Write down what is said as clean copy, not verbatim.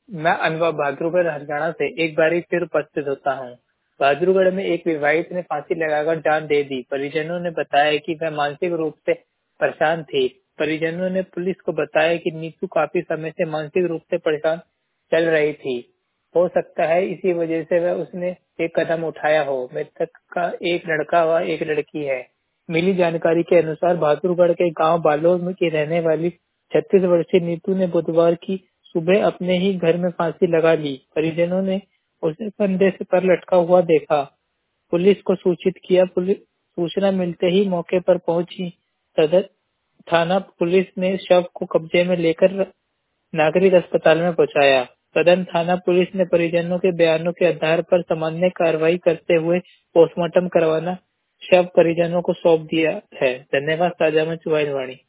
मैं अनुभव बहादुरगढ़ हरियाणा से एक बारी फिर उपस्थित होता हूँ। बहादुरगढ़ में एक विवाहित ने फांसी लगाकर जान दे दी। परिजनों ने बताया कि वह मानसिक रूप से परेशान थी। परिजनों ने पुलिस को बताया कि नीतू काफी समय से मानसिक रूप से परेशान चल रही थी। हो सकता है इसी वजह से वह उसने एक कदम उठाया हो। मृतक का एक लड़का व एक लड़की है। मिली जानकारी के अनुसार बहादुरगढ़ के गांव बालोद में की रहने वाली 36 वर्षीय नीतू ने बुधवार की सुबह अपने ही घर में फांसी लगा ली। परिजनों ने उसे कंधे से पर लटका हुआ देखा। पुलिस को सूचित किया। पुलिस सूचना मिलते ही मौके पर पहुंची। सदर थाना पुलिस ने शव को कब्जे में लेकर नागरिक अस्पताल में पहुंचाया। सदर थाना पुलिस ने परिजनों के बयानों के आधार पर सामान्य कार्रवाई करते हुए पोस्टमार्टम करवाना शव परिजनों को सौंप दिया है। धन्यवाद। ताजा में चुवाइन वाणी।